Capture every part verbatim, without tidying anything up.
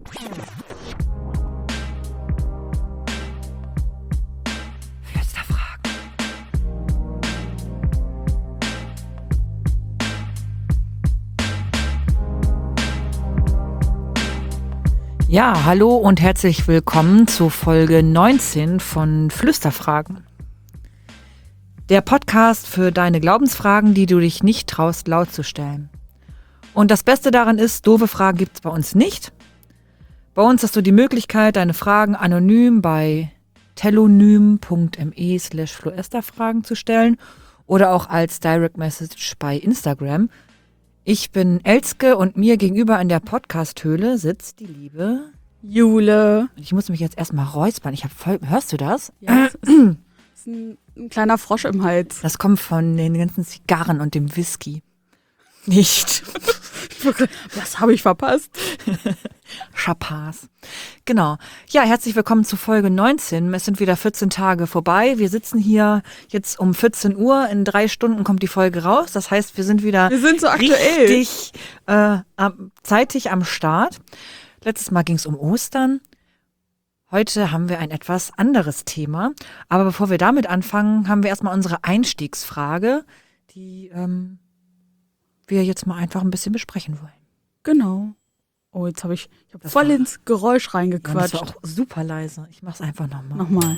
Ja, hallo und herzlich willkommen zu Folge neunzehn von Flüsterfragen. Der Podcast für deine Glaubensfragen, die du dich nicht traust, laut zu stellen. Und das Beste daran ist, doofe Fragen gibt es bei uns nicht. Bei uns hast du die Möglichkeit, deine Fragen anonym bei telonym.me slash fluesterfragen zu stellen oder auch als Direct Message bei Instagram. Ich bin Elske und mir gegenüber in der Podcast-Höhle sitzt die liebe Jule. Ich muss mich jetzt erstmal räuspern. Ich hab voll, hörst du das? Ja, das ist, das ist ein, ein kleiner Frosch im Hals. Das kommt von den ganzen Zigarren und dem Whisky. Nicht. Was habe ich verpasst? Chapas. Genau. Ja, herzlich willkommen zu Folge neunzehn. Es sind wieder vierzehn Tage vorbei. Wir sitzen hier jetzt um vierzehn Uhr. In drei Stunden kommt die Folge raus. Das heißt, wir sind wieder wir sind so aktuell. richtig äh, zeitig am Start. Letztes Mal ging es um Ostern. Heute haben wir ein etwas anderes Thema. Aber bevor wir damit anfangen, haben wir erstmal unsere Einstiegsfrage, die ähm, wir jetzt mal einfach ein bisschen besprechen wollen. Genau. Oh, jetzt habe ich, ich hab voll war, ins Geräusch reingequatscht. Ja, das war auch super leise. Ich mach's einfach nochmal. Nochmal.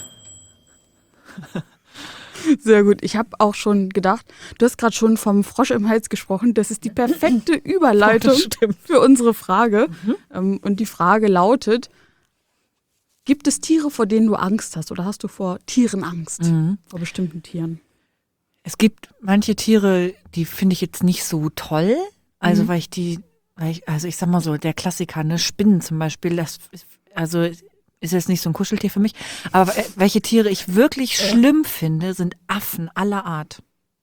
Sehr gut. Ich habe auch schon gedacht, du hast gerade schon vom Frosch im Hals gesprochen. Das ist die perfekte Überleitung für unsere Frage. Mhm. Ähm, und die Frage lautet, gibt es Tiere, vor denen du Angst hast? Oder hast du vor Tieren Angst? Mhm. Vor bestimmten Tieren? Es gibt manche Tiere, die finde ich jetzt nicht so toll. Also mhm. weil ich die, weil ich, also ich sag mal so, der Klassiker, ne, Spinnen zum Beispiel, das ist, also ist jetzt nicht so ein Kuscheltier für mich. Aber welche Tiere ich wirklich äh. schlimm finde, sind Affen aller Art.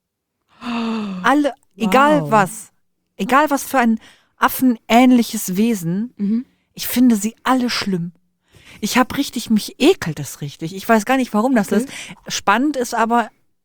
Alle, wow. egal was, egal was für ein affenähnliches Wesen, mhm. ich finde sie alle schlimm. Ich habe richtig, mich ekelt das richtig. Ich weiß gar nicht, warum das okay. ist. Spannend ist aber,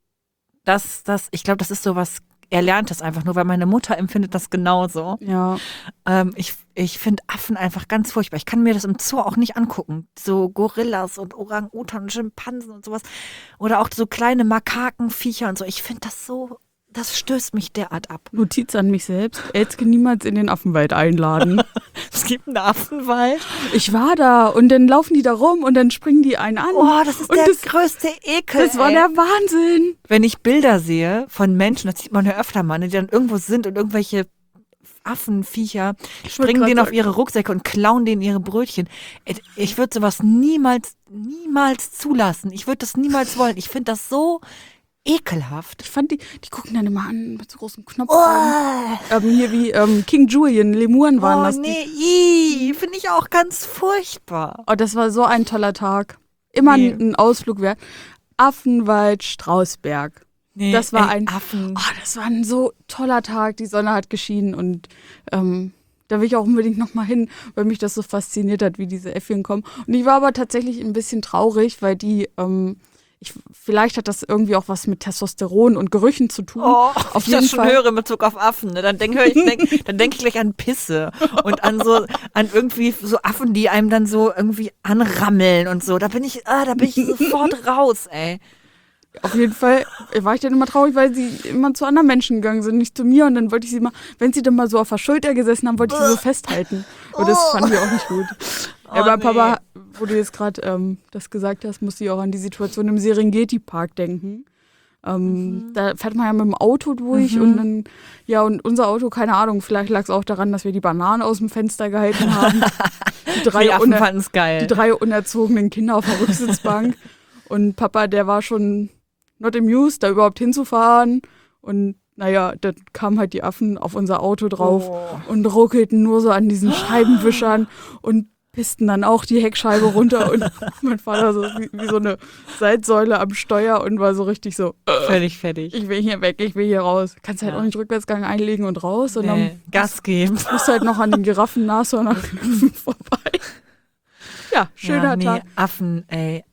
dass das, ich glaube, das ist sowas Erlerntes einfach nur, weil meine Mutter empfindet das genauso. Ja. Ähm, ich ich finde Affen einfach ganz furchtbar. Ich kann mir das im Zoo auch nicht angucken. So Gorillas und Orang-Utan und Schimpansen und sowas. Oder auch so kleine Makakenviecher und so. Ich finde das so, das stößt mich derart ab. Notiz an mich selbst. Elske niemals in den Affenwald einladen. Es gibt einen Affenwald. Ich war da und dann laufen die da rum und dann springen die einen an. Oh, das ist und der das, größte Ekel. Das war ey. der Wahnsinn. Wenn ich Bilder sehe von Menschen, das sieht man ja öfter mal, die dann irgendwo sind und irgendwelche Affenviecher springen denen auf ihre Rucksäcke und klauen denen ihre Brötchen. Ich würde sowas niemals, niemals zulassen. Ich würde das niemals wollen. Ich finde das so ekelhaft. Ich fand die, die gucken dann immer an mit so großen Knopfaugen. Oh. Ähm, hier wie ähm, King Julian, Lemuren waren oh, das. Oh nee, finde ich auch ganz furchtbar. Oh, das war so ein toller Tag. Immer nee. ein Ausflug wert. Affenwald, Strausberg. Nee, das war ey, ein Affen. Oh, das war ein so toller Tag. Die Sonne hat geschienen und ähm, da will ich auch unbedingt noch mal hin, weil mich das so fasziniert hat, wie diese Äffchen kommen. Und ich war aber tatsächlich ein bisschen traurig, weil die ähm, Ich, vielleicht hat das irgendwie auch was mit Testosteron und Gerüchen zu tun. Oh, auf ich jeden das schon Fall. höre in Bezug auf Affen. Ne? Dann denke ich, denk, dann denk ich gleich an Pisse und an so an irgendwie so Affen, die einem dann so irgendwie anrammeln und so. Da bin ich, ah, da bin ich sofort raus, ey. Auf jeden Fall war ich dann immer traurig, weil sie immer zu anderen Menschen gegangen sind, nicht zu mir. Und dann wollte ich sie mal, wenn sie dann mal so auf der Schulter gesessen haben, wollte ich sie so festhalten. Und das fand ich auch nicht gut. Oh, aber nee. Papa, wo du jetzt gerade ähm, das gesagt hast, musste ich auch an die Situation im Serengeti-Park denken. Ähm, mhm. Da fährt man ja mit dem Auto durch mhm. und dann, ja, und unser Auto, keine Ahnung, vielleicht lag es auch daran, dass wir die Bananen aus dem Fenster gehalten haben. Die drei, die Affen uner- fanden's geil. Die drei unerzogenen Kinder auf der Rücksitzbank. Und Papa, der war schon not amused, da überhaupt hinzufahren. Und naja, da kamen halt die Affen auf unser Auto drauf oh. und ruckelten nur so an diesen Scheibenwischern und pissten dann auch die Heckscheibe runter. Und mein Vater so wie, wie so eine Salzsäule am Steuer und war so richtig so völlig fertig. Ich will hier weg, ich will hier raus. Kannst halt ja. auch nicht Rückwärtsgang einlegen und raus. Und nee, dann Gas geben. Musst halt noch an den Giraffen, Nashörnern vorbei. Ja, schöner ja, nee, Tag. Affen, ey,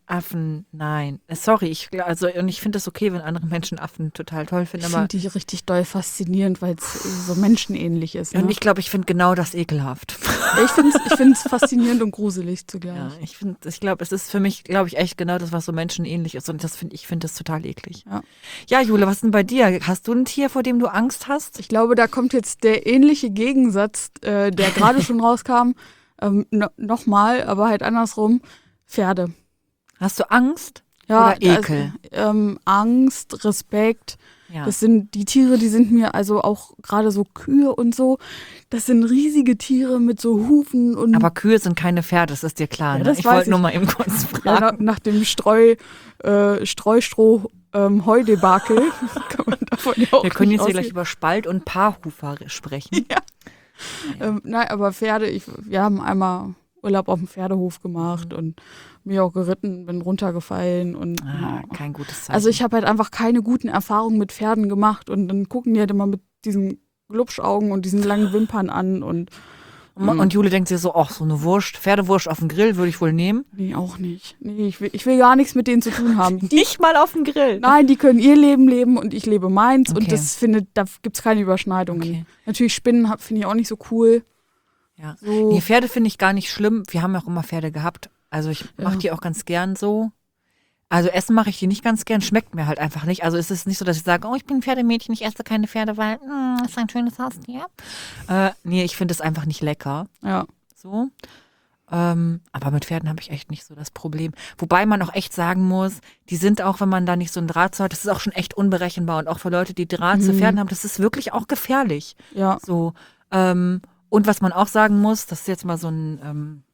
Affen, nein. Sorry, ich, also, und ich finde es okay, wenn andere Menschen Affen total toll finden. Ich finde die richtig doll faszinierend, weil es so menschenähnlich ist. Ne? Und ich glaube, ich finde genau das ekelhaft. Ich finde es ich find's faszinierend und gruselig zugleich. Ja, ich finde, ich glaube, es ist für mich, glaube ich, echt genau das, was so menschenähnlich ist. Und das finde ich finde das total eklig. Ja. Ja, Jule, was ist denn bei dir? Hast du ein Tier, vor dem du Angst hast? Ich glaube, da kommt jetzt der ähnliche Gegensatz, äh, der gerade schon rauskam, ähm, no, nochmal, aber halt andersrum. Pferde. Hast du Angst Ja, oder Ekel? Also, ähm, Angst, Respekt. Ja. Das sind die Tiere, die sind mir also auch gerade so Kühe und so. Das sind riesige Tiere mit so Hufen und. Aber Kühe sind keine Pferde, das ist dir klar. Ja, Ne? das Ich weiß wollte ich. nur mal eben kurz fragen. Ja, nach, nach dem Streu, äh, Streustroh ähm, Heudebakel kann man davon ja auch Wir können nicht jetzt hier gleich ausgehen. über Spalt- und Paarhufer sprechen. Ja. Ähm, nein, aber Pferde, ich, wir haben einmal Urlaub auf dem Pferdehof gemacht Mhm. und mich auch geritten, bin runtergefallen und Ah, ja. kein gutes Zeichen. Also ich habe halt einfach keine guten Erfahrungen mit Pferden gemacht und dann gucken die halt immer mit diesen Glubschaugen und diesen langen Wimpern an und und, und Jule denkt sich so, ach, so eine Wurst, Pferdewurst auf dem Grill würde ich wohl nehmen. nee, auch nicht. Nee, ich will, ich will gar nichts mit denen zu tun haben. Die, Nicht mal auf dem Grill. nein, die können ihr Leben leben und ich lebe meins Okay. und das findet, da gibt es keine Überschneidungen. Okay. Natürlich Spinnen hab- finde ich auch nicht so cool. Ja. So. Nee, Pferde finde ich gar nicht schlimm. Wir haben ja auch immer Pferde gehabt. Also ich mache Ja. die auch ganz gern so. Also essen mache ich die nicht ganz gern, schmeckt mir halt einfach nicht. Also es ist nicht so, dass ich sage, oh, ich bin ein Pferdemädchen, ich esse keine Pferde, weil mm, das ist ein schönes Haustier. Äh, nee, ich finde es einfach nicht lecker. Ja. So. Ähm, aber mit Pferden habe ich echt nicht so das Problem. Wobei man auch echt sagen muss, die sind auch, wenn man da nicht so ein Draht zu hat, das ist auch schon echt unberechenbar. Und auch für Leute, die Draht zu Mhm. Pferden haben, das ist wirklich auch gefährlich. Ja. So. Ähm, und was man auch sagen muss, das ist jetzt mal so ein, ähm,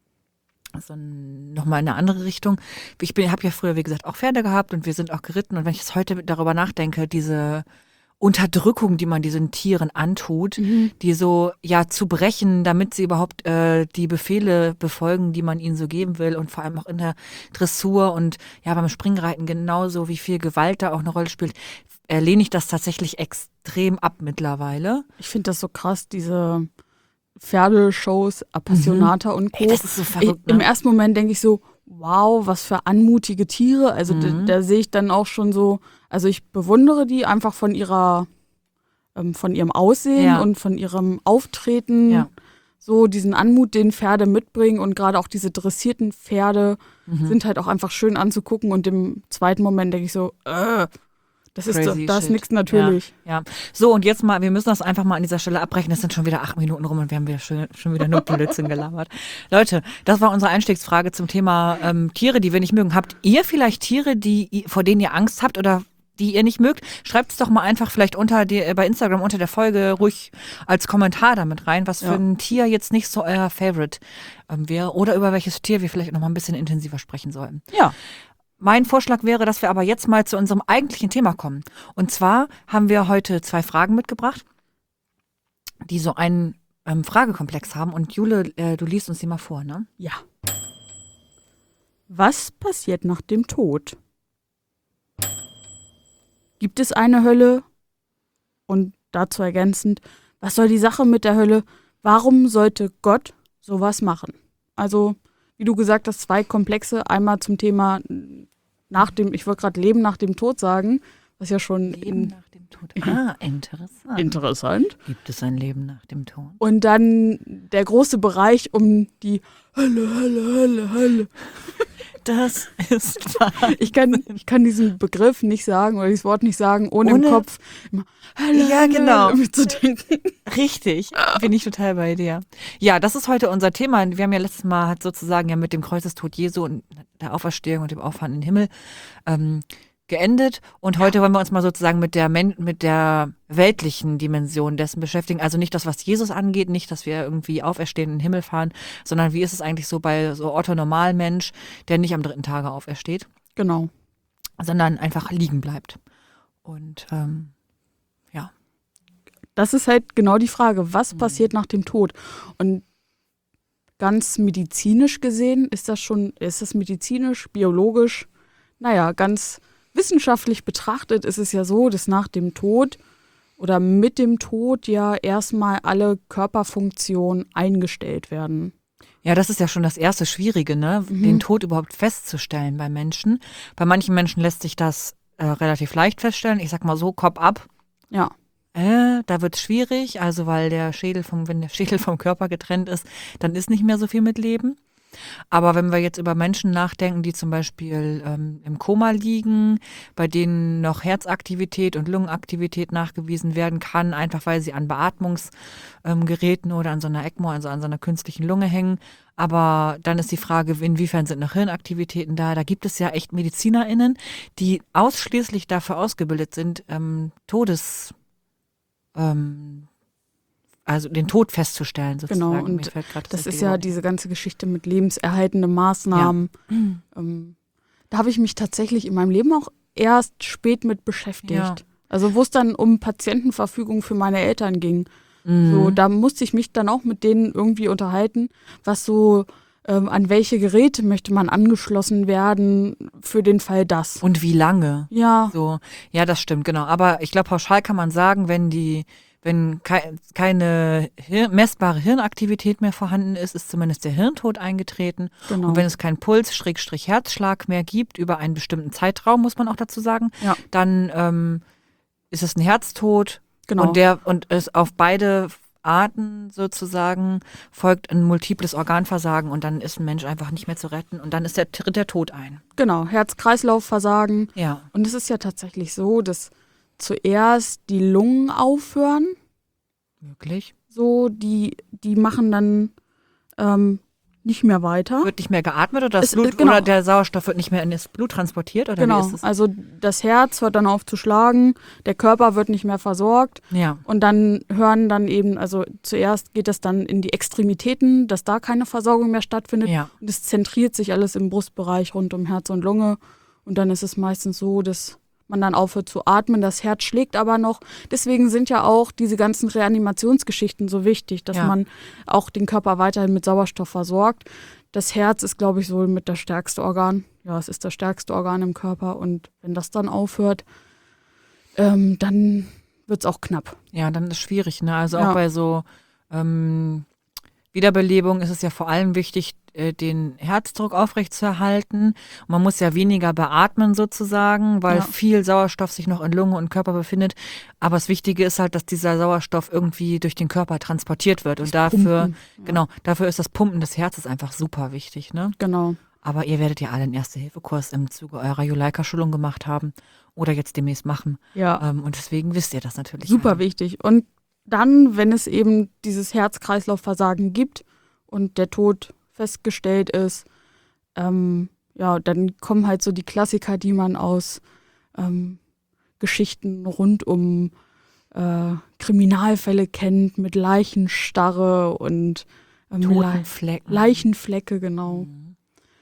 so ein nochmal in eine andere Richtung. Ich bin, habe ja früher, wie gesagt, auch Pferde gehabt und wir sind auch geritten. Und wenn ich jetzt heute darüber nachdenke, diese Unterdrückung, die man diesen Tieren antut, Mhm. die so ja zu brechen, damit sie überhaupt äh, die Befehle befolgen, die man ihnen so geben will und vor allem auch in der Dressur und ja beim Springreiten genauso, wie viel Gewalt da auch eine Rolle spielt, äh, lehne ich das tatsächlich extrem ab mittlerweile. Ich finde das so krass, diese Pferdeshows, Appassionata und Co. Ey, das ist so ich, verrückt, Im ne? ersten Moment denke ich so, wow, was für anmutige Tiere. Also Mhm. da, da sehe ich dann auch schon so, also ich bewundere die einfach von ihrer, ähm, von ihrem Aussehen Ja. und von ihrem Auftreten. Ja. So diesen Anmut, den Pferde mitbringen und gerade auch diese dressierten Pferde Mhm. sind halt auch einfach schön anzugucken und im zweiten Moment denke ich so, äh, das ist, Crazy das ist shit. nichts natürlich. Ja. So, und jetzt mal, wir müssen das einfach mal an dieser Stelle abbrechen. Es sind schon wieder acht Minuten rum und wir haben wieder schon, schon wieder nur Blödsinn gelabert. Leute, das war unsere Einstiegsfrage zum Thema ähm, Tiere, die wir nicht mögen. Habt ihr vielleicht Tiere, die, vor denen ihr Angst habt oder die ihr nicht mögt? Schreibt es doch mal einfach vielleicht unter die, bei Instagram unter der Folge ruhig als Kommentar damit rein, was für Ja. ein Tier jetzt nicht so euer Favorite ähm, wäre oder über welches Tier wir vielleicht noch mal ein bisschen intensiver sprechen sollten. Ja. Mein Vorschlag wäre, dass wir aber jetzt mal zu unserem eigentlichen Thema kommen. Und zwar haben wir heute zwei Fragen mitgebracht, die so einen ähm, Fragekomplex haben. Und Jule, äh, du liest uns die mal vor, ne? Ja. Was passiert nach dem Tod? Gibt es eine Hölle? Und dazu ergänzend, was soll die Sache mit der Hölle? Warum sollte Gott sowas machen? Also, wie du gesagt hast, zwei Komplexe. Einmal zum Thema nach dem, ich wollte gerade Leben nach dem Tod sagen, was ja schon Leben in, nach dem Tod. Ah, interessant. interessant. Gibt es ein Leben nach dem Tod? Und dann der große Bereich um die Hölle, Hölle, Hölle, Hölle. Das ist wahr. Ich kann, ich kann diesen Begriff nicht sagen oder dieses Wort nicht sagen, ohne, Ohne- im Kopf immer Hölle, Ja, genau. Hölle mitzudenken. Richtig, bin ich total bei dir. Ja, das ist heute unser Thema. Wir haben ja letztes Mal hat sozusagen ja mit dem Kreuzestod Jesu und der Auferstehung und dem Auffahren in den Himmel ähm, geendet. Und heute wollen wir uns mal sozusagen mit der, Men mit der weltlichen Dimension dessen beschäftigen. Also nicht das, was Jesus angeht, nicht, dass wir irgendwie auferstehen in den Himmel fahren, sondern wie ist es eigentlich so bei so Otto Normalmensch, der nicht am dritten Tage aufersteht, Genau. sondern einfach liegen bleibt. Und ähm, ja. Das ist halt genau die Frage, was Mhm. passiert nach dem Tod? Und ganz medizinisch gesehen, ist das schon, ist das medizinisch, biologisch, naja, ganz wissenschaftlich betrachtet ist es ja so, dass nach dem Tod oder mit dem Tod ja erstmal alle Körperfunktionen eingestellt werden. Ja, das ist ja schon das erste Schwierige, ne? Mhm. Den Tod überhaupt festzustellen bei Menschen. Bei manchen Menschen lässt sich das äh, relativ leicht feststellen. Ich sag mal so, Kopf ab. Ja. Äh, da wird es schwierig, also weil der Schädel vom, wenn der Schädel vom Körper getrennt ist, dann ist nicht mehr so viel mit Leben. Aber wenn wir jetzt über Menschen nachdenken, die zum Beispiel ähm, im Koma liegen, bei denen noch Herzaktivität und Lungenaktivität nachgewiesen werden kann, einfach weil sie an Beatmungsgeräten ähm, oder an so einer ECMO, also an so einer künstlichen Lunge hängen. Aber dann ist die Frage, inwiefern sind noch Hirnaktivitäten da? Da gibt es ja echt MedizinerInnen, die ausschließlich dafür ausgebildet sind, ähm, Todes ähm, also den Tod festzustellen sozusagen. Genau, und Mir fällt grad das ist richtige ja Wort. diese ganze Geschichte mit lebenserhaltenden Maßnahmen. Ja. Ähm, da habe ich mich tatsächlich in meinem Leben auch erst spät mit beschäftigt. Ja. Also wo es dann um Patientenverfügung für meine Eltern ging. Mhm. So, da musste ich mich dann auch mit denen irgendwie unterhalten, was so, ähm, an welche Geräte möchte man angeschlossen werden für den Fall das. Und wie lange? Ja, So, ja, das stimmt, genau. Aber ich glaube, pauschal kann man sagen, wenn die, wenn kei- keine Hir- messbare Hirnaktivität mehr vorhanden ist, ist zumindest der Hirntod eingetreten. genau. Und wenn es keinen Puls, Schrägstrich Herzschlag mehr gibt, über einen bestimmten Zeitraum, muss man auch dazu sagen, Ja. dann ähm, ist es ein Herztod. Genau. Und der und es auf beide Arten sozusagen folgt ein multiples Organversagen und dann ist ein Mensch einfach nicht mehr zu retten und dann ist der, tritt der Tod ein. Genau, Herz-Kreislauf-Versagen. Ja. Und es ist ja tatsächlich so, dass zuerst die Lungen aufhören. Möglich. So, die, die machen dann ähm, nicht mehr weiter. Wird nicht mehr geatmet oder das Es- Blut genau. oder der Sauerstoff wird nicht mehr in das Blut transportiert oder wie Genau, ist es? also das Herz hört dann auf zu schlagen, der Körper wird nicht mehr versorgt Ja. und dann hören dann eben, also zuerst geht es dann in die Extremitäten, dass da keine Versorgung mehr stattfindet Ja. und es zentriert sich alles im Brustbereich rund um Herz und Lunge und dann ist es meistens so, dass man dann aufhört zu atmen, das Herz schlägt aber noch. Deswegen sind ja auch diese ganzen Reanimationsgeschichten so wichtig, dass Ja. man auch den Körper weiterhin mit Sauerstoff versorgt. Das Herz ist, glaube ich, so mit das stärkste Organ. Ja, es ist das stärkste Organ im Körper und wenn das dann aufhört, ähm, dann wird es auch knapp. Ja, dann ist es schwierig, ne? Also Ja. auch bei so ähm, Wiederbelebung ist es ja vor allem wichtig, äh, den Herzdruck aufrechtzuerhalten. Und man muss ja weniger beatmen sozusagen, weil Ja. viel Sauerstoff sich noch in Lunge und Körper befindet. Aber das Wichtige ist halt, dass dieser Sauerstoff irgendwie durch den Körper transportiert wird. Und dafür, Pumpen, ja. genau, dafür ist das Pumpen des Herzens einfach super wichtig, ne? Genau. Aber ihr werdet ja alle einen Erste-Hilfe-Kurs im Zuge eurer Juleika-Schulung gemacht haben oder jetzt demnächst machen. Ja, Ähm, und deswegen wisst ihr das natürlich. super alle. wichtig. Und dann, wenn es eben dieses Herz-Kreislauf-Versagen gibt und der Tod festgestellt ist, ähm, ja, dann kommen halt so die Klassiker, die man aus ähm, Geschichten rund um äh, Kriminalfälle kennt, mit Leichenstarre und ähm, Le Totenflecken. Leichenflecke, genau. Mhm.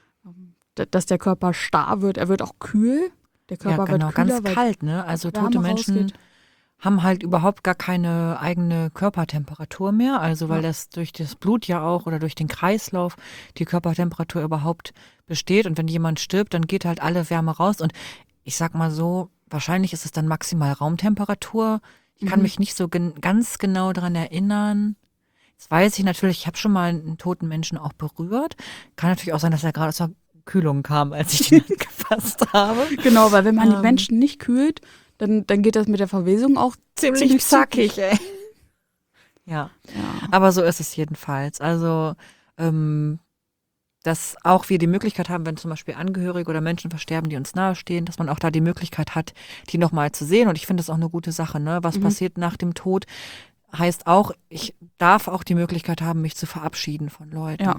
D- Dass der Körper starr wird, er wird auch kühl. Der Körper Ja, genau, wird kühler, ganz weil kalt, ne? Also Wärme tote Menschen rausgeht. haben halt überhaupt gar keine eigene Körpertemperatur mehr, also weil Ja. das durch das Blut ja auch oder durch den Kreislauf die Körpertemperatur überhaupt besteht und wenn jemand stirbt, dann geht halt alle Wärme raus und ich sag mal so, wahrscheinlich ist es dann maximal Raumtemperatur. Ich kann Mhm. mich nicht so gen ganz genau daran erinnern. Jetzt weiß ich natürlich, ich habe schon mal einen toten Menschen auch berührt. Kann natürlich auch sein, dass er gerade aus der Kühlung kam, als ich ihn angefasst habe. Genau, weil wenn man die Ähm. Menschen nicht kühlt, dann, dann geht das mit der Verwesung auch Ziemlich zackig. ey. Ja. Ja. Aber so ist es jedenfalls. Also, ähm, dass auch wir die Möglichkeit haben, wenn zum Beispiel Angehörige oder Menschen versterben, die uns nahestehen, dass man auch da die Möglichkeit hat, die nochmal zu sehen. Und ich finde das auch eine gute Sache, ne? Was Mhm. passiert nach dem Tod, heißt auch, ich darf auch die Möglichkeit haben, mich zu verabschieden von Leuten. Ja.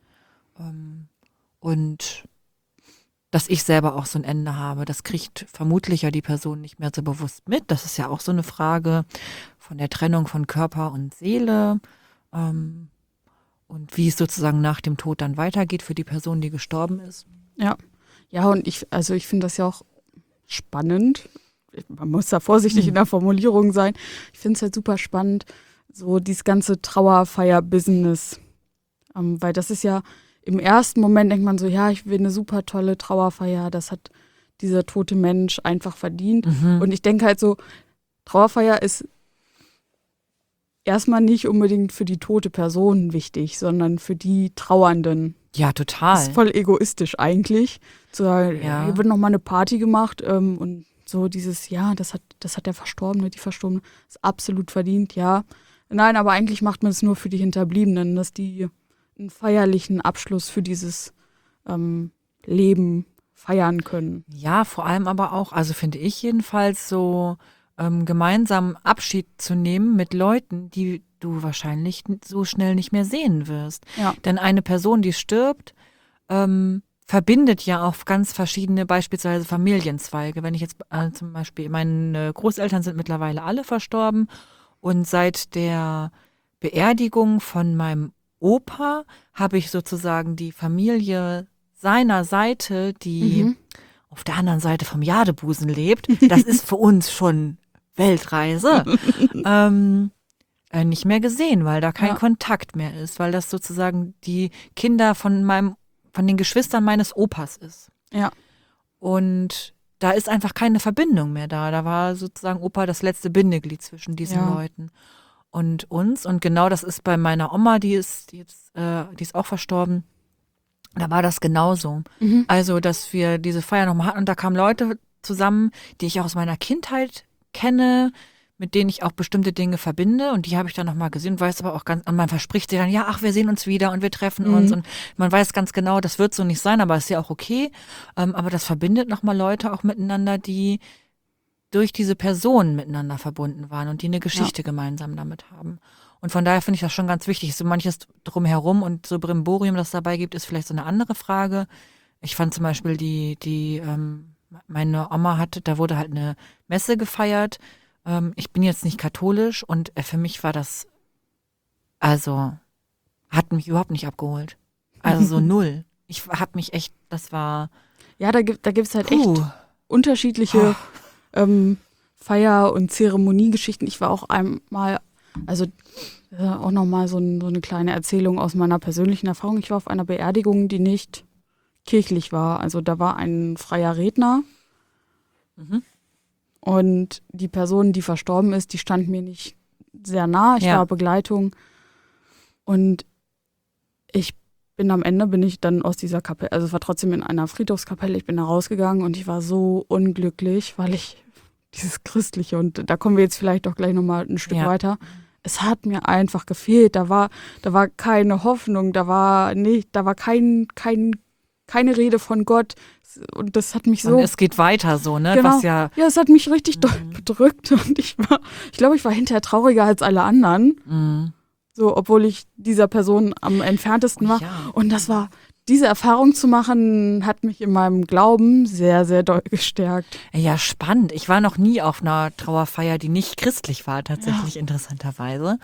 Ähm, und dass ich selber auch so ein Ende habe, das kriegt vermutlich ja die Person nicht mehr so bewusst mit. Das ist ja auch so eine Frage von der Trennung von Körper und Seele. Ähm, und wie es sozusagen nach dem Tod dann weitergeht für die Person, die gestorben ist. Ja. Ja, und ich, also ich finde das ja auch spannend. Man muss da vorsichtig Mhm. in der Formulierung sein. Ich finde es halt super spannend, so dieses ganze Trauerfeier-Business. Ähm, weil das ist ja, im ersten Moment denkt man so, ja, ich will eine super tolle Trauerfeier, das hat dieser tote Mensch einfach verdient. Mhm. Und ich denke halt so, Trauerfeier ist erstmal nicht unbedingt für die tote Person wichtig, sondern für die Trauernden. Ja, total. Das ist voll egoistisch eigentlich, zu sagen, Ja. hier wird nochmal eine Party gemacht ähm, und so dieses, ja, das hat, das hat der Verstorbene, die Verstorbene, ist absolut verdient, ja. Nein, aber eigentlich macht man es nur für die Hinterbliebenen, dass die einen feierlichen Abschluss für dieses ähm, Leben feiern können. Ja, vor allem aber auch, also finde ich jedenfalls so ähm, gemeinsam Abschied zu nehmen mit Leuten, die du wahrscheinlich so schnell nicht mehr sehen wirst. Ja. Denn eine Person, die stirbt, ähm, verbindet ja auch ganz verschiedene, beispielsweise Familienzweige. Wenn ich jetzt äh, zum Beispiel, meine Großeltern sind mittlerweile alle verstorben und seit der Beerdigung von meinem Opa habe ich sozusagen die Familie seiner Seite, die Mhm. auf der anderen Seite vom Jadebusen lebt. Das ist für uns schon Weltreise. ähm, äh, nicht mehr gesehen, weil da kein Ja. Kontakt mehr ist, weil das sozusagen die Kinder von meinem, von den Geschwistern meines Opas ist. Ja. Und da ist einfach keine Verbindung mehr da. Da war sozusagen Opa das letzte Bindeglied zwischen diesen Ja. Leuten und uns. Und genau das ist bei meiner Oma, die ist die jetzt, äh, die ist auch verstorben. Da war das genauso. Mhm. Also, dass wir diese Feier nochmal hatten und da kamen Leute zusammen, die ich auch aus meiner Kindheit kenne, mit denen ich auch bestimmte Dinge verbinde und die habe ich dann nochmal gesehen, weiß aber auch ganz, und man verspricht sich dann, ja, ach, wir sehen uns wieder und wir treffen Mhm. uns und man weiß ganz genau, das wird so nicht sein, aber ist ja auch okay. Ähm, aber das verbindet nochmal Leute auch miteinander, die durch diese Personen miteinander verbunden waren und die eine Geschichte gemeinsam damit haben. Und von daher finde ich das schon ganz wichtig. So manches drumherum und so Brimborium, das dabei gibt, ist vielleicht so eine andere Frage. Ich fand zum Beispiel die, die, ähm, meine Oma hatte, da wurde halt eine Messe gefeiert. Ähm, ich bin jetzt nicht katholisch und äh, für mich war das, also, hat mich überhaupt nicht abgeholt. Also so null. Ich habe mich echt, das war, Ja, da gibt da gibt's halt puh. echt unterschiedliche ähm, Feier- und Zeremoniegeschichten. Ich war auch einmal, also äh, auch nochmal so, ein, so eine kleine Erzählung aus meiner persönlichen Erfahrung. Ich war auf einer Beerdigung, die nicht kirchlich war. Also da war ein freier Redner Mhm. und die Person, die verstorben ist, die stand mir nicht sehr nah. Ich Ja. war Begleitung und ich bin am Ende, bin ich dann aus dieser Kapelle, also es war trotzdem in einer Friedhofskapelle, ich bin da rausgegangen und ich war so unglücklich, weil ich dieses Christliche, und da kommen wir jetzt vielleicht auch gleich nochmal ein Stück Ja. weiter, es hat mir einfach gefehlt, da war, da war keine Hoffnung, da war nicht, da war kein, kein, keine Rede von Gott und das hat mich so, Und es geht weiter so, ne? Genau. Was ja, ja, es hat mich richtig doll Mhm. bedrückt und ich war, ich glaube, ich war hinterher trauriger als alle anderen, mh. so, obwohl ich dieser Person am entferntesten war. Oh ja. Und das war, diese Erfahrung zu machen, hat mich in meinem Glauben sehr, sehr doll gestärkt. Ja, spannend. Ich war noch nie auf einer Trauerfeier, die nicht christlich war, tatsächlich interessanterweise.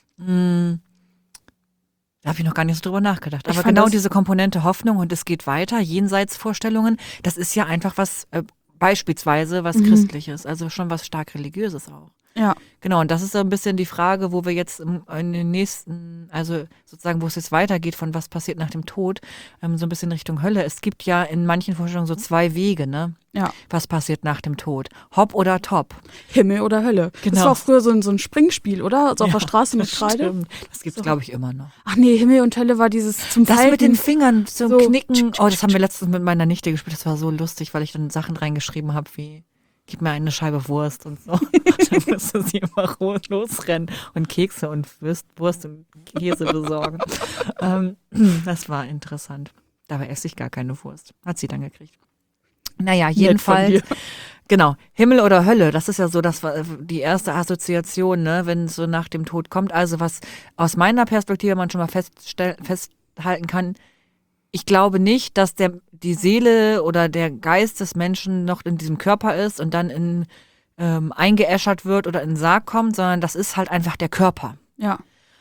Hm. Da habe ich noch gar nicht so drüber nachgedacht. Ich Aber fand genau das- diese Komponente Hoffnung und es geht weiter, Jenseitsvorstellungen, das ist ja einfach was, äh, beispielsweise was Mhm. Christliches, also schon was stark Religiöses auch. Ja, Genau, und das ist so ein bisschen die Frage, wo wir jetzt im- in den nächsten, also sozusagen, wo es jetzt weitergeht, von was passiert nach dem Tod, ähm, so ein bisschen Richtung Hölle. Es gibt ja in manchen Vorstellungen so zwei Wege, ne? ja. Was passiert nach dem Tod? Hopp oder top? Himmel oder Hölle. Das Genau. war auch früher so ein, so ein Springspiel, oder? Also auf Ja, der Straße mit das Kreide. stimmt. Das gibt's, So. glaube ich, immer noch. Ach nee, Himmel und Hölle war dieses zum Das Falten. mit den Fingern, so, So. Knicken. Oh, das haben wir letztens mit meiner Nichte gespielt. Das war so lustig, weil ich dann Sachen reingeschrieben habe wie, gib mir eine Scheibe Wurst und so. Dann musste sie immer ro- losrennen und Kekse und Wurst, Wurst und Käse besorgen. ähm, das war interessant. Dabei esse ich gar keine Wurst. Hat sie dann gekriegt. Naja, Nett von jedenfalls. dir. Genau, Himmel oder Hölle, das ist ja so das war die erste Assoziation, ne, wenn es so nach dem Tod kommt. Also was aus meiner Perspektive man schon mal feststell, festhalten kann, ich glaube nicht, dass der, die Seele oder der Geist des Menschen noch in diesem Körper ist und dann in, ähm, eingeäschert wird oder in den Sarg kommt, sondern das ist halt einfach der Körper. Ja,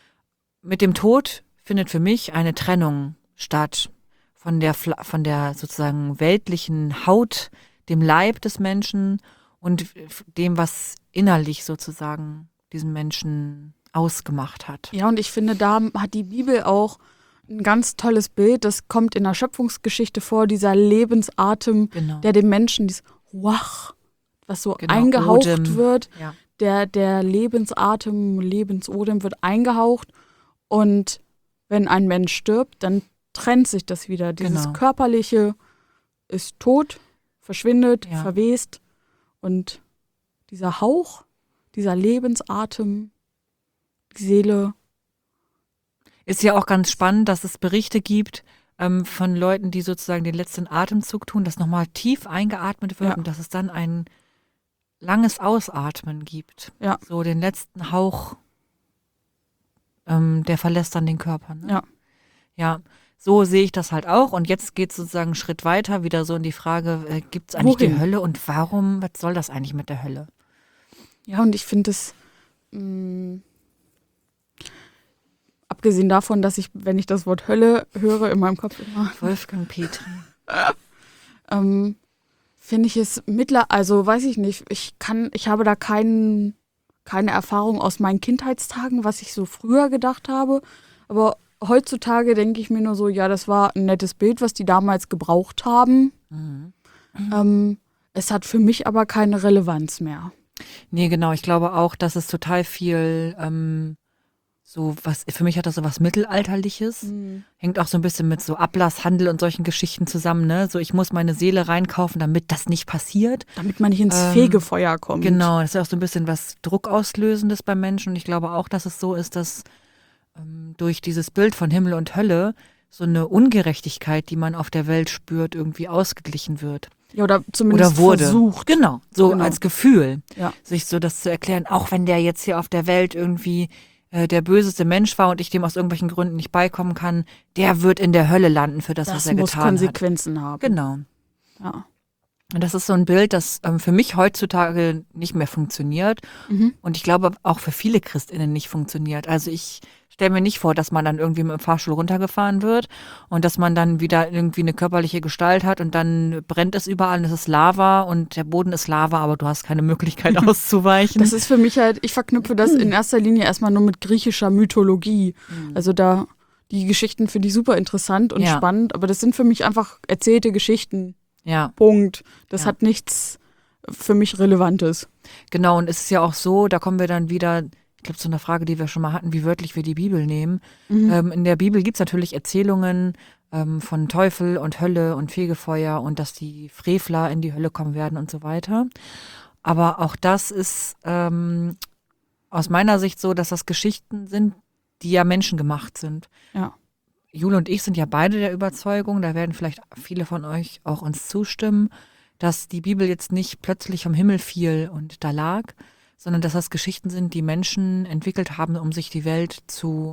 Mit dem Tod findet für mich eine Trennung statt von der, Fla- von der sozusagen weltlichen Haut, dem Leib des Menschen und dem, was innerlich sozusagen diesen Menschen ausgemacht hat. ja, und ich finde, da hat die Bibel auch ein ganz tolles Bild. Das kommt in der Schöpfungsgeschichte vor, dieser Lebensatem, Genau. der dem Menschen, dieses Ruach, was so Genau, eingehaucht Odem. wird, Ja. der, der Lebensatem, Lebensodem wird eingehaucht und wenn ein Mensch stirbt, dann trennt sich das wieder. Dieses Genau. Körperliche ist tot, verschwindet, Ja. verwest und dieser Hauch, dieser Lebensatem, die Seele. Ist ja auch ganz spannend, dass es Berichte gibt ähm, von Leuten, die sozusagen den letzten Atemzug tun, dass nochmal tief eingeatmet wird Ja. und dass es dann ein langes Ausatmen gibt. Ja. So den letzten Hauch, ähm, der verlässt dann den Körper. Ne? Ja. Ja, so sehe ich das halt auch. Und jetzt geht es sozusagen einen Schritt weiter, wieder so in die Frage, äh, gibt es eigentlich Wohin? die Hölle und warum, was soll das eigentlich mit der Hölle? Ja, und ich finde es, mh, abgesehen davon, dass ich, wenn ich das Wort Hölle höre, in meinem Kopf immer, Wolfgang Petri. ähm, finde ich es mittler, also weiß ich nicht, ich kann, ich habe da keinen, keine Erfahrung aus meinen Kindheitstagen, was ich so früher gedacht habe, aber heutzutage denke ich mir nur so, ja, das war ein nettes Bild, was die damals gebraucht haben. Mhm. Ähm, es hat für mich aber keine Relevanz mehr. Nee, genau. Ich glaube auch, dass es total viel ähm, so was, für mich hat das so was Mittelalterliches. Mhm. Hängt auch so ein bisschen mit so Ablasshandel und solchen Geschichten zusammen, ne? So, ich muss meine Seele reinkaufen, damit das nicht passiert. Damit man nicht ins Ähm, Fegefeuer kommt. Genau, das ist ja auch so ein bisschen was Druckauslösendes beim Menschen. Und ich glaube auch, dass es so ist, dass ähm, durch dieses Bild von Himmel und Hölle so eine Ungerechtigkeit, die man auf der Welt spürt, irgendwie ausgeglichen wird. Ja, oder zumindest Oder wurde. versucht. Genau, so Genau. als Gefühl, Ja. sich so das zu erklären, auch wenn der jetzt hier auf der Welt irgendwie äh, der böseste Mensch war und ich dem aus irgendwelchen Gründen nicht beikommen kann, der wird in der Hölle landen für das, Das was er muss getan hat. Konsequenzen haben. Genau. Ja. Und das ist so ein Bild, das ähm, für mich heutzutage nicht mehr funktioniert Mhm. und ich glaube auch für viele ChristInnen nicht funktioniert. Also ich stelle mir nicht vor, dass man dann irgendwie mit dem Fahrstuhl runtergefahren wird und dass man dann wieder irgendwie eine körperliche Gestalt hat und dann brennt es überall und es ist Lava und der Boden ist Lava, aber du hast keine Möglichkeit auszuweichen. Das ist für mich halt, ich verknüpfe das in erster Linie erstmal nur mit griechischer Mythologie. Also da, die Geschichten finde ich super interessant und Ja. spannend, aber das sind für mich einfach erzählte Geschichten. Ja, Punkt. Das Ja. hat nichts für mich Relevantes. genau. Und es ist ja auch so, da kommen wir dann wieder, ich glaube, zu einer Frage, die wir schon mal hatten, wie wörtlich wir die Bibel nehmen. Mhm. Ähm, in der Bibel gibt es natürlich Erzählungen ähm, von Teufel und Hölle und Fegefeuer und dass die Frevler in die Hölle kommen werden und so weiter. Aber auch das ist ähm, aus meiner Sicht so, dass das Geschichten sind, die ja menschengemacht sind. Ja. Jule und ich sind ja beide der Überzeugung, da werden vielleicht viele von euch auch uns zustimmen, dass die Bibel jetzt nicht plötzlich vom Himmel fiel und da lag, sondern dass das Geschichten sind, die Menschen entwickelt haben, um sich die Welt zu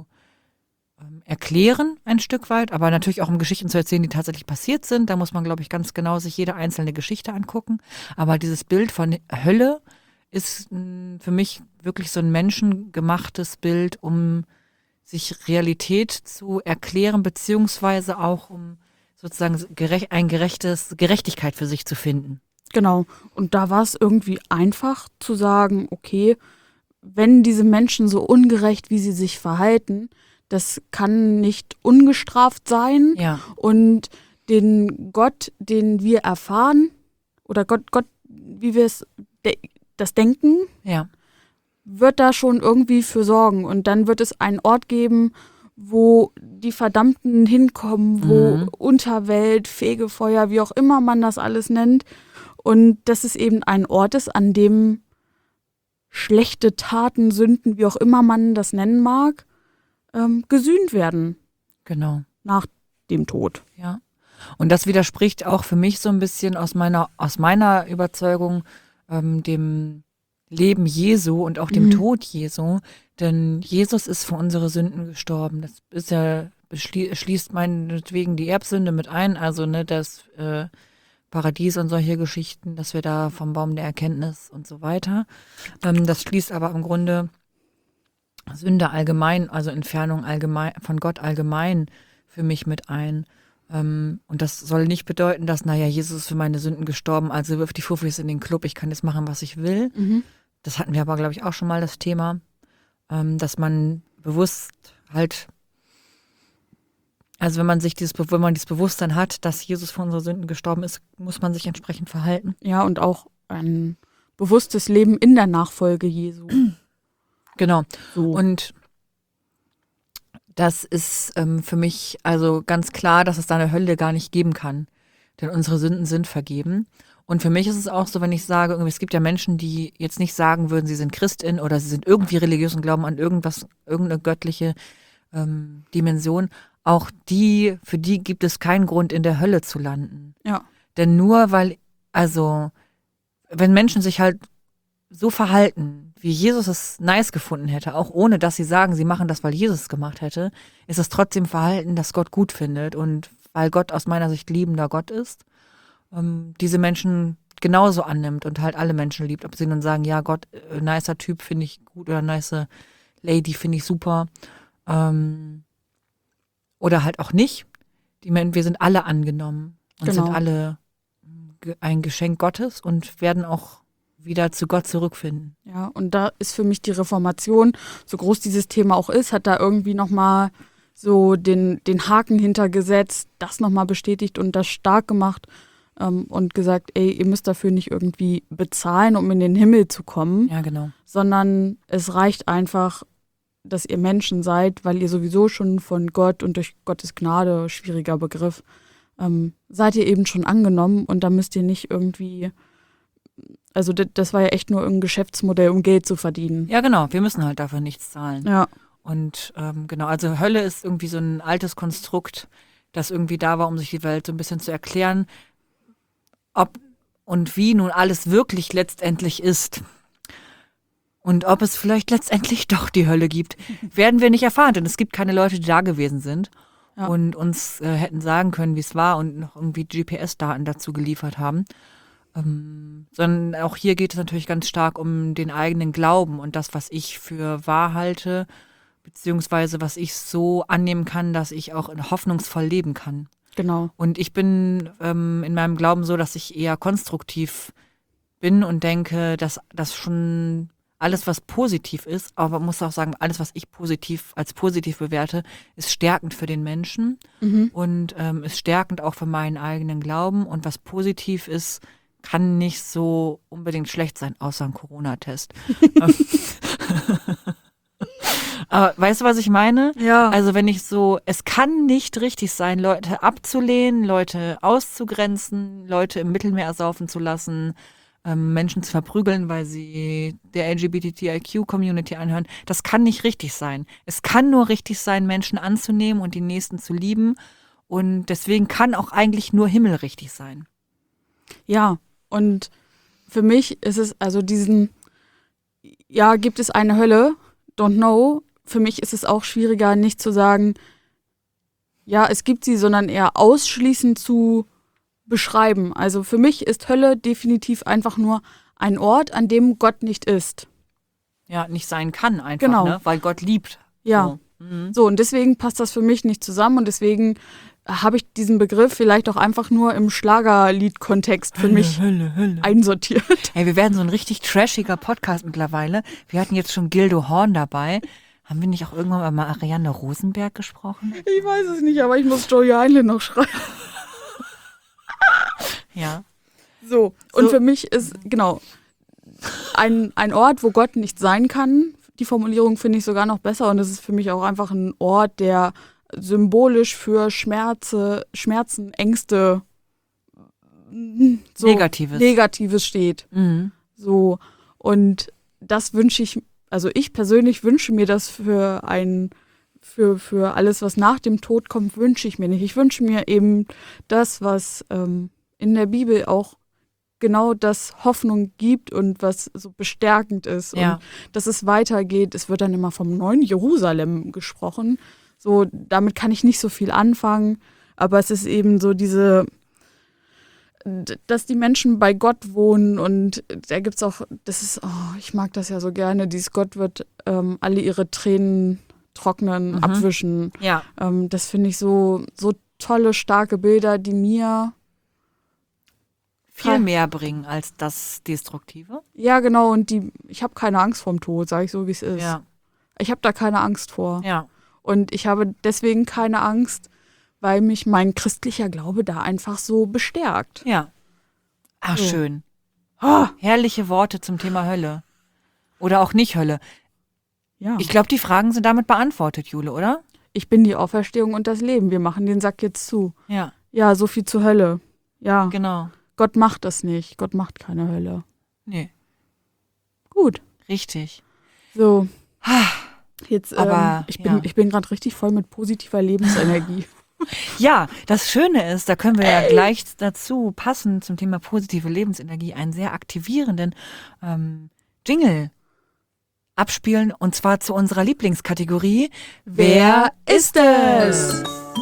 ähm, erklären, ein Stück weit, aber natürlich auch um Geschichten zu erzählen, die tatsächlich passiert sind. Da muss man, glaube ich, ganz genau sich jede einzelne Geschichte angucken. Aber dieses Bild von Hölle ist mh, für mich wirklich so ein menschengemachtes Bild, um sich Realität zu erklären, beziehungsweise auch um sozusagen gerecht, ein gerechtes Gerechtigkeit für sich zu finden. Genau. Und da war es irgendwie einfach zu sagen, okay, wenn diese Menschen so ungerecht, wie sie sich verhalten, das kann nicht ungestraft sein. Ja, Und den Gott, den wir erfahren, oder Gott, Gott, wie wir es de- das denken, ja, wird da schon irgendwie für sorgen. Und dann wird es einen Ort geben, wo die Verdammten hinkommen, wo Mhm. Unterwelt, Fegefeuer, wie auch immer man das alles nennt. Und dass es eben ein Ort ist, an dem schlechte Taten, Sünden, wie auch immer man das nennen mag, ähm, gesühnt werden genau. nach dem Tod. Ja. Und das widerspricht auch für mich so ein bisschen aus meiner, aus meiner Überzeugung ähm, dem Leben Jesu und auch dem Mhm. Tod Jesu. Denn Jesus ist für unsere Sünden gestorben. Das ist ja, beschli- schließt meinetwegen die Erbsünde mit ein, also ne, das äh, Paradies und solche Geschichten, dass wir da vom Baum der Erkenntnis und so weiter. Ähm, das schließt aber im Grunde Sünde allgemein, also Entfernung allgemein, von Gott allgemein für mich mit ein. Ähm, und das soll nicht bedeuten, dass, naja, Jesus ist für meine Sünden gestorben, also wirf die Fuffis in den Club, ich kann jetzt machen, was ich will. Mhm. Das hatten wir aber, glaube ich, auch schon mal das Thema, ähm, dass man bewusst halt, also wenn man sich dieses, Be- wenn man dieses Bewusstsein hat, dass Jesus für unsere Sünden gestorben ist, muss man sich entsprechend verhalten. Ja, und auch ein bewusstes Leben in der Nachfolge Jesu. Genau. So. Und das ist ähm, für mich also ganz klar, dass es da eine Hölle gar nicht geben kann. Denn unsere Sünden sind vergeben. Und für mich ist es auch so, wenn ich sage, irgendwie, es gibt ja Menschen, die jetzt nicht sagen würden, sie sind Christin oder sie sind irgendwie religiös und glauben an irgendwas, irgendeine göttliche ähm, Dimension. Auch die, für die gibt es keinen Grund, in der Hölle zu landen. Ja. Denn nur weil, also, wenn Menschen sich halt so verhalten, wie Jesus es nice gefunden hätte, auch ohne, dass sie sagen, sie machen das, weil Jesus es gemacht hätte, ist es trotzdem Verhalten, das Gott gut findet. Und weil Gott aus meiner Sicht liebender Gott ist, ähm, diese Menschen genauso annimmt und halt alle Menschen liebt. Ob sie nun sagen, ja Gott, äh, nicer Typ finde ich gut oder nice Lady finde ich super. Ähm, oder halt auch nicht. Die Men- wir sind alle angenommen und Genau. sind alle ge- ein Geschenk Gottes und werden auch wieder zu Gott zurückfinden. Ja, und da ist für mich die Reformation, so groß dieses Thema auch ist, hat da irgendwie nochmal so den, den Haken hintergesetzt, das nochmal bestätigt und das stark gemacht ähm, und gesagt, ey, ihr müsst dafür nicht irgendwie bezahlen, um in den Himmel zu kommen, Ja, genau. sondern es reicht einfach, dass ihr Menschen seid, weil ihr sowieso schon von Gott und durch Gottes Gnade, schwieriger Begriff, ähm, seid ihr eben schon angenommen und da müsst ihr nicht irgendwie, also das, das war ja echt nur ein Geschäftsmodell, um Geld zu verdienen. Ja, genau. Wir müssen halt dafür nichts zahlen. Ja, Und ähm, genau, also Hölle ist irgendwie so ein altes Konstrukt, das irgendwie da war, um sich die Welt so ein bisschen zu erklären, ob und wie nun alles wirklich letztendlich ist. Und ob es vielleicht letztendlich doch die Hölle gibt, werden wir nicht erfahren, denn es gibt keine Leute, die da gewesen sind Ja. und uns äh, hätten sagen können, wie es war und noch irgendwie G P S-Daten dazu geliefert haben. Ähm, sondern auch hier geht es natürlich ganz stark um den eigenen Glauben und das, was ich für wahr halte, beziehungsweise was ich so annehmen kann, dass ich auch hoffnungsvoll leben kann. genau. Und ich bin ähm, in meinem Glauben so, dass ich eher konstruktiv bin und denke, dass das schon alles, was positiv ist, aber man muss auch sagen, alles, was ich positiv als positiv bewerte, ist stärkend für den Menschen Mhm. und ähm, ist stärkend auch für meinen eigenen Glauben. Und was positiv ist, kann nicht so unbedingt schlecht sein, außer ein Corona-Test. Aber weißt du, was ich meine? Ja. Also wenn ich so, es kann nicht richtig sein, Leute abzulehnen, Leute auszugrenzen, Leute im Mittelmeer ersaufen zu lassen, ähm, Menschen zu verprügeln, weil sie der L G B T I Q-Community anhören. Das kann nicht richtig sein. Es kann nur richtig sein, Menschen anzunehmen und die Nächsten zu lieben. Und deswegen kann auch eigentlich nur Himmel richtig sein. Ja, und für mich ist es also diesen, ja, gibt es eine Hölle? Don't know. Für mich ist es auch schwieriger, nicht zu sagen, ja, es gibt sie, sondern eher ausschließend zu beschreiben. Also für mich ist Hölle definitiv einfach nur ein Ort, an dem Gott nicht ist. Ja, nicht sein kann einfach, Genau. ne? Weil Gott liebt. Ja. So. Mhm. So, und deswegen passt das für mich nicht zusammen und deswegen habe ich diesen Begriff vielleicht auch einfach nur im Schlagerlied-Kontext für mich Hölle, Hölle. einsortiert. Hey, wir werden so ein richtig trashiger Podcast mittlerweile. Wir hatten jetzt schon Gildo Horn dabei. Haben wir nicht auch irgendwann mal mit Marianne Rosenberg gesprochen? Ich weiß es nicht, aber ich muss Joey Heinlein noch schreiben. Ja. So, und So. für mich ist, genau, ein, ein Ort, wo Gott nicht sein kann. Die Formulierung finde ich sogar noch besser und es ist für mich auch einfach ein Ort, der symbolisch für Schmerze, Schmerzen, Ängste, so Negatives. Negatives steht. Mhm. So, und das wünsche ich, also ich persönlich wünsche mir das für ein, für, für alles, was nach dem Tod kommt, wünsche ich mir nicht. Ich wünsche mir eben das, was ähm, in der Bibel auch genau das Hoffnung gibt und was so bestärkend ist Ja. und dass es weitergeht. Es wird dann immer vom neuen Jerusalem gesprochen. So, damit kann ich nicht so viel anfangen, aber es ist eben so diese, d- dass die Menschen bei Gott wohnen und da gibt's auch, das ist, oh, ich mag das ja so gerne, dieses Gott wird ähm, alle ihre Tränen trocknen, Mhm. abwischen. Ja. Ähm, das finde ich so, so tolle, starke Bilder, die mir Viel mehr bringen als das Destruktive. Ja, genau, und die, ich habe keine Angst vorm Tod, sage ich so, wie es ist. Ja. Ich habe da keine Angst vor. Ja. Und ich habe deswegen keine Angst, weil mich mein christlicher Glaube da einfach so bestärkt. Ja. Ach, So. schön. Ah, Herrliche Worte zum Thema Hölle. Oder auch nicht Hölle. ja. Ich glaube, die Fragen sind damit beantwortet, Jule, oder? Ich bin die Auferstehung und das Leben. Wir machen den Sack jetzt zu. Ja, Ja, so viel zur Hölle. Ja, genau. Gott macht das nicht. Gott macht keine Hölle. Nee, Gut. richtig. So. Jetzt, ähm, Aber, ich bin, ja. ich bin gerade richtig voll mit positiver Lebensenergie. Ja, das Schöne ist, da können wir ja gleich dazu passend zum Thema positive Lebensenergie einen sehr aktivierenden ähm, Jingle abspielen, und zwar zu unserer Lieblingskategorie. Wer ist es?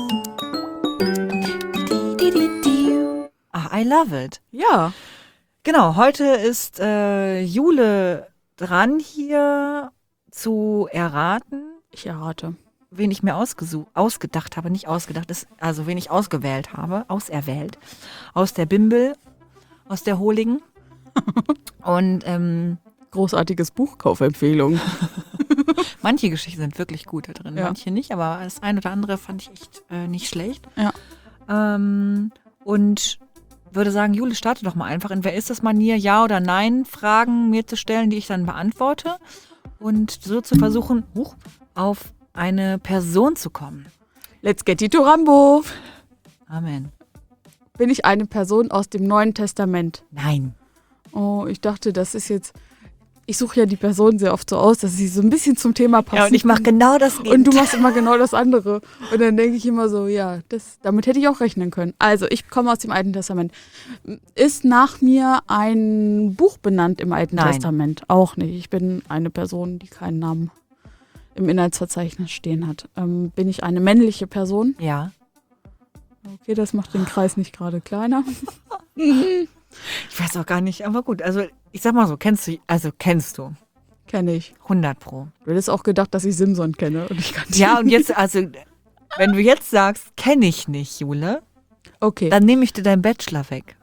Ah, I love it. Ja. Genau, heute ist äh, Jule dran, hier zu erraten, Ich errate. wen ich mir ausgesucht, ausgedacht habe, nicht ausgedacht, ist, also wen ich ausgewählt habe, auserwählt, aus der Bimbel, aus der Holigen. Und ähm, Großartiges Buch, Kaufempfehlung. manche Geschichten sind wirklich gut da drin, Ja. manche nicht, aber das ein oder andere fand ich echt äh, nicht schlecht. Ja. Ähm, und würde sagen, Jule, starte doch mal einfach in Wer ist das Manier, Ja oder Nein, Fragen mir zu stellen, die ich dann beantworte und so zu versuchen, huch, auf eine Person zu kommen. Let's get it to Rambo. Amen. Bin ich eine Person aus dem Neuen Testament? Nein. Oh, ich dachte, das ist jetzt... Ich suche ja die Person sehr oft so aus, dass sie so ein bisschen zum Thema passt. Ja, und ich mache genau das Und du machst immer genau das andere. Und dann denke ich immer so, ja, das, damit hätte ich auch rechnen können. Also, ich komme aus dem Alten Testament. Ist nach mir ein Buch benannt im Alten Nein. Testament? Auch nicht. Ich bin eine Person, die keinen Namen im Inhaltsverzeichnis stehen hat. Ähm, bin ich eine männliche Person? Ja. Okay, das macht den Kreis nicht gerade kleiner. Ich weiß auch gar nicht, aber gut. Also ich sag mal so, kennst du, also kennst du, Kenne ich. hundert Pro. Du hättest auch gedacht, dass ich Simson kenne. Und ich kann Ja, und jetzt, also wenn du jetzt sagst, kenne ich nicht, Jule, Okay. dann nehme ich dir deinen Bachelor weg.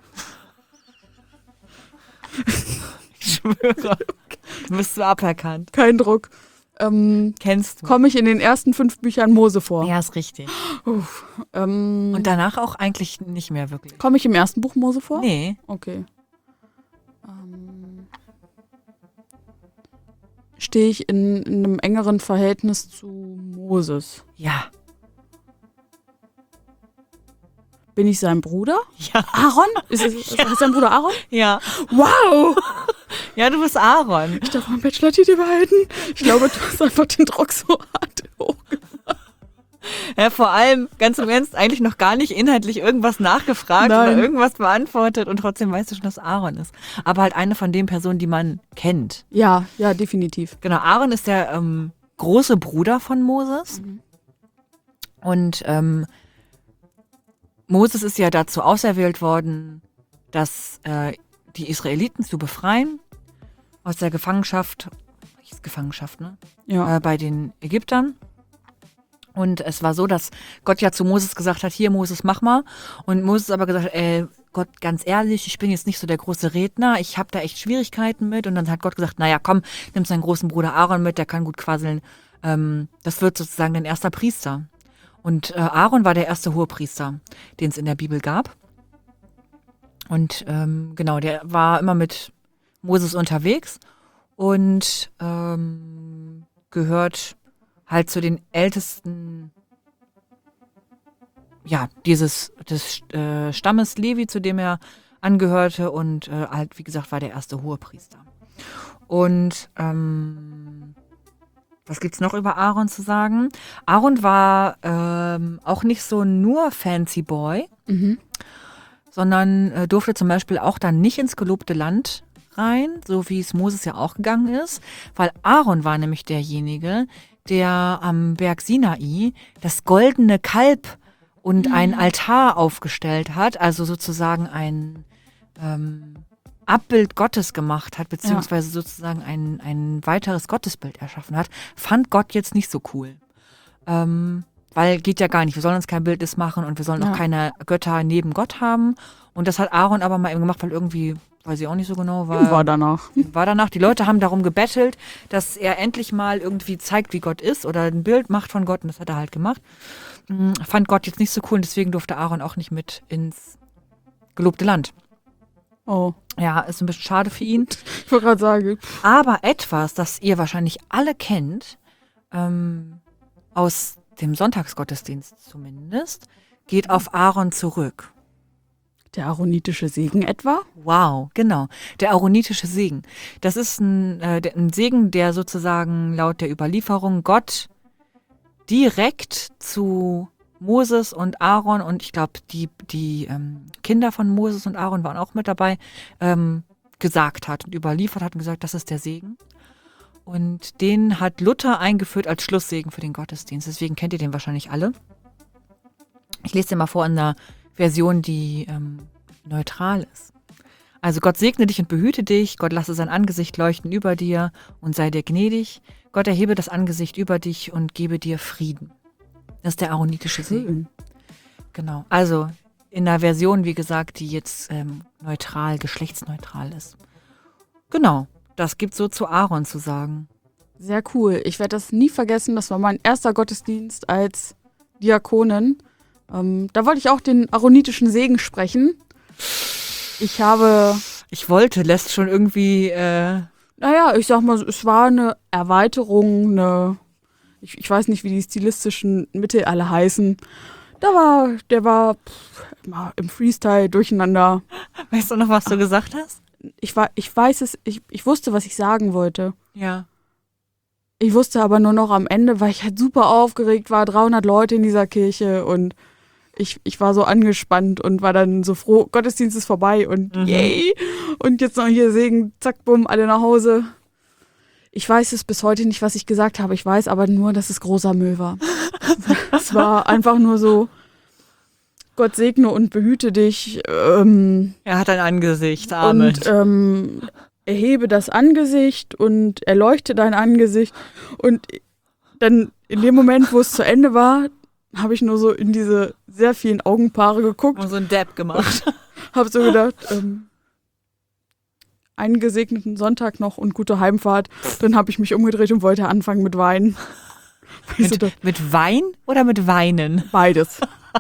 Ich schwöre. Du bist so aberkannt. Kein Druck. Ähm, Kennst du. Komme ich in den ersten fünf Büchern Mose vor? Ja, ist richtig. Uff, ähm, Und danach auch eigentlich nicht mehr wirklich. Komme ich im ersten Buch Mose vor? Nee. Okay. Ähm, Stehe ich in, in einem engeren Verhältnis zu Moses? Ja. Bin ich sein Bruder? Ja. Aaron? Ist, es, ist, ist sein Bruder Aaron? Ja. Wow! Ja, du bist Aaron. Ich darf meinen Bachelor-Titel behalten. Ich glaube, du hast einfach den Druck so hart hochgemacht. Ja, vor allem, ganz im Ernst, eigentlich noch gar nicht inhaltlich irgendwas nachgefragt Nein. oder irgendwas beantwortet und trotzdem weißt du schon, dass Aaron ist. Aber halt eine von den Personen, die man kennt. Ja, ja, definitiv. Genau, Aaron ist der ähm, große Bruder von Moses. Mhm. Und ähm, Moses ist ja dazu auserwählt worden, dass äh, die Israeliten zu befreien aus der Gefangenschaft, hieß Gefangenschaft, ne? Ja. Äh, bei den Ägyptern. Und es war so, dass Gott ja zu Moses gesagt hat, hier Moses, mach mal. Und Moses aber gesagt, äh, Gott, ganz ehrlich, ich bin jetzt nicht so der große Redner, ich habe da echt Schwierigkeiten mit. Und dann hat Gott gesagt, naja, komm, nimm seinen großen Bruder Aaron mit, der kann gut quasseln. Ähm, das wird sozusagen dein erster Priester. Und äh, Aaron war der erste Hohepriester, den es in der Bibel gab. Und ähm, genau, der war immer mit Moses unterwegs und ähm, gehört halt zu den ältesten, ja, dieses des äh, Stammes Levi, zu dem er angehörte, und äh, halt, wie gesagt, war der erste Hohepriester. Und ähm, was gibt's noch über Aaron zu sagen? Aaron war ähm, auch nicht so nur Fancy Boy, Mhm. sondern äh, durfte zum Beispiel auch dann nicht ins gelobte Land rein, so wie es Moses ja auch gegangen ist, weil Aaron war nämlich derjenige, der am Berg Sinai das goldene Kalb und Mhm. einen Altar aufgestellt hat, also sozusagen ein ähm, Abbild Gottes gemacht hat, beziehungsweise sozusagen ein, ein weiteres Gottesbild erschaffen hat, fand Gott jetzt nicht so cool. Ähm, weil geht ja gar nicht, wir sollen uns kein Bildnis machen und wir sollen Ja. auch keine Götter neben Gott haben. Und das hat Aaron aber mal eben gemacht, weil irgendwie, weiß ich auch nicht so genau, war, War danach. war danach. Die Leute haben darum gebettelt, dass er endlich mal irgendwie zeigt, wie Gott ist oder ein Bild macht von Gott, und das hat er halt gemacht. Hm, Fand Gott jetzt nicht so cool und deswegen durfte Aaron auch nicht mit ins gelobte Land. Oh. Ja, ist ein bisschen schade für ihn. Ich wollte gerade sagen. Aber etwas, das ihr wahrscheinlich alle kennt, ähm, aus dem Sonntagsgottesdienst zumindest, geht auf Aaron zurück. Der aaronitische Segen etwa? Wow, genau. Der aaronitische Segen. Das ist ein, äh, ein Segen, der sozusagen laut der Überlieferung Gott direkt zu Moses und Aaron und ich glaube, die, die ähm, Kinder von Moses und Aaron waren auch mit dabei, ähm, gesagt hat und überliefert hat und gesagt, das ist der Segen. Und den hat Luther eingeführt als Schlusssegen für den Gottesdienst. Deswegen kennt ihr den wahrscheinlich alle. Ich lese dir mal vor in der Version, die ähm, neutral ist. Also Gott segne dich und behüte dich, Gott lasse sein Angesicht leuchten über dir und sei dir gnädig. Gott erhebe das Angesicht über dich und gebe dir Frieden. Das ist der aaronitische Segen. Genau. Also in der Version, wie gesagt, die jetzt ähm, neutral, geschlechtsneutral ist. Genau. Das gibt so zu Aaron zu sagen. Sehr cool. Ich werde das nie vergessen. Das war mein erster Gottesdienst als Diakonin. Ähm, da wollte ich auch den aaronitischen Segen sprechen. Ich habe... Ich wollte, lässt schon irgendwie... Äh Naja, ich sag mal, es war eine Erweiterung, eine... Ich, ich weiß nicht, wie die stilistischen Mittel alle heißen. Da war, der war pff, immer im Freestyle durcheinander. Weißt du noch, was du gesagt hast? Ich, war, ich weiß es, ich, ich wusste, was ich sagen wollte. Ja. Ich wusste aber nur noch am Ende, weil ich halt super aufgeregt war, dreihundert Leute in dieser Kirche und ich, ich war so angespannt und war dann so froh, Gottesdienst ist vorbei und mhm. yay! Und jetzt noch hier Segen, zack, bumm, alle nach Hause. Ich weiß es bis heute nicht, was ich gesagt habe. Ich weiß aber nur, dass es großer Müll war. Es war einfach nur so, Gott segne und behüte dich. Ähm, er hat ein Angesicht, Amen. Und ähm, erhebe das Angesicht und erleuchte dein Angesicht. Und dann in dem Moment, wo es zu Ende war, habe ich nur so in diese sehr vielen Augenpaare geguckt. Und so ein Depp gemacht. Habe so gedacht, ähm, einen gesegneten Sonntag noch und gute Heimfahrt. Dann habe ich mich umgedreht und wollte anfangen mit Weinen. Mit, so dachte, mit Wein oder mit Weinen? Beides.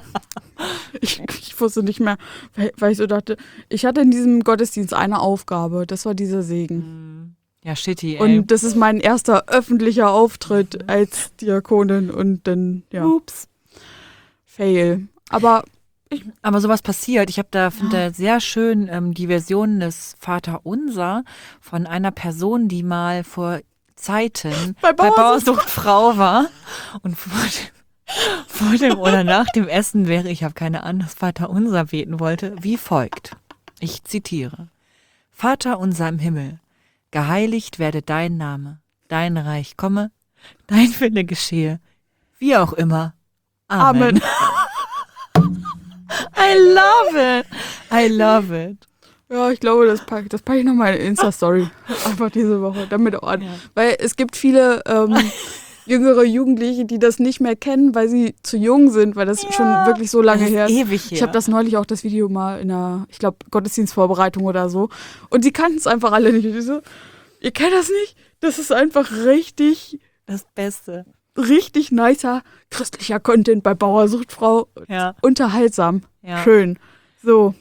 ich, ich wusste nicht mehr, weil, weil ich so dachte, ich hatte in diesem Gottesdienst eine Aufgabe, das war dieser Segen. Ja, shitty, ey. Und das ist mein erster öffentlicher Auftritt als Diakonin und dann, ja. Ups. Fail. Aber Ich, aber sowas passiert. Ich habe da, finde ja. sehr schön ähm, die Version des Vaterunser von einer Person, die mal vor Zeiten bei, bei Bauersucht Frau war und vor dem, vor dem oder nach dem Essen wäre, ich habe keine Ahnung, das Vaterunser beten wollte, wie folgt. Ich zitiere. Vater unser im Himmel, geheiligt werde dein Name, dein Reich komme, dein Wille geschehe, wie auch immer. Amen. Amen. I love it. I love it. Ja, ich glaube, das packe das pack ich nochmal in Insta-Story. Einfach diese Woche. Damit auch an. Ja. Weil es gibt viele ähm, jüngere Jugendliche, die das nicht mehr kennen, weil sie zu jung sind, weil das ja. schon wirklich so lange her ist. Ewig her. Ich habe das neulich auch das Video mal in einer, ich glaube, Gottesdienstvorbereitung oder so. Und die kannten es einfach alle nicht. Und ich so, ihr kennt das nicht? Das ist einfach richtig das Beste. Richtig nicer christlicher Content bei Bauersuchtfrau. Ja. Unterhaltsam. Ja. Schön. So.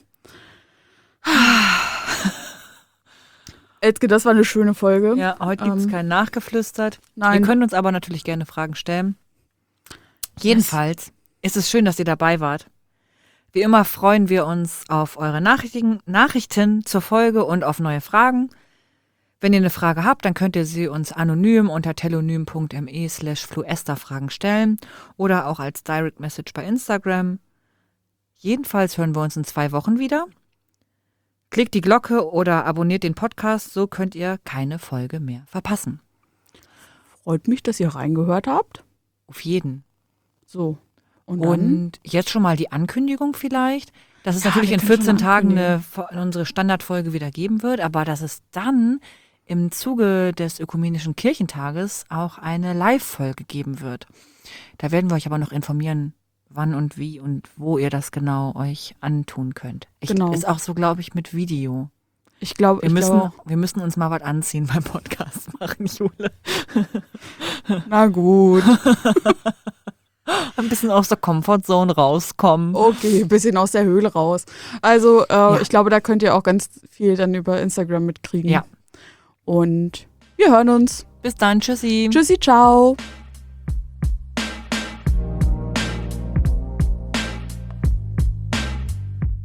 Elske, das war eine schöne Folge. Ja, heute gibt es ähm, kein Nachgeflüstert. Nein. Ihr könnt uns aber natürlich gerne Fragen stellen. Jedenfalls yes. ist es schön, dass ihr dabei wart. Wie immer freuen wir uns auf eure Nachrichten, Nachrichten zur Folge und auf neue Fragen. Wenn ihr eine Frage habt, dann könnt ihr sie uns anonym unter telonym.me slash fluesterfragen stellen oder auch als Direct Message bei Instagram. Jedenfalls hören wir uns in zwei Wochen wieder. Klickt die Glocke oder abonniert den Podcast, so könnt ihr keine Folge mehr verpassen. Freut mich, dass ihr reingehört habt. Auf jeden. So. Und, und jetzt schon mal die Ankündigung vielleicht, dass es ja, natürlich in vierzehn Tagen eine, unsere Standardfolge wieder geben wird, aber dass es dann im Zuge des Ökumenischen Kirchentages auch eine Live-Folge geben wird. Da werden wir euch aber noch informieren, wann und wie und wo ihr das genau euch antun könnt. Ich, genau. Ist auch so, glaube ich, mit Video. Ich glaube, wir, ich müssen, glaub wir müssen uns mal was anziehen beim Podcast machen, Jule. Na gut. Ein bisschen aus der Comfortzone rauskommen. Okay, ein bisschen aus der Höhle raus. Also, äh, Ja. ich glaube, da könnt ihr auch ganz viel dann über Instagram mitkriegen. Ja. Und wir hören uns. Bis dann, tschüssi. Tschüssi, ciao.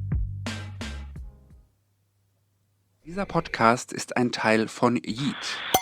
Dieser Podcast ist ein Teil von Yeet,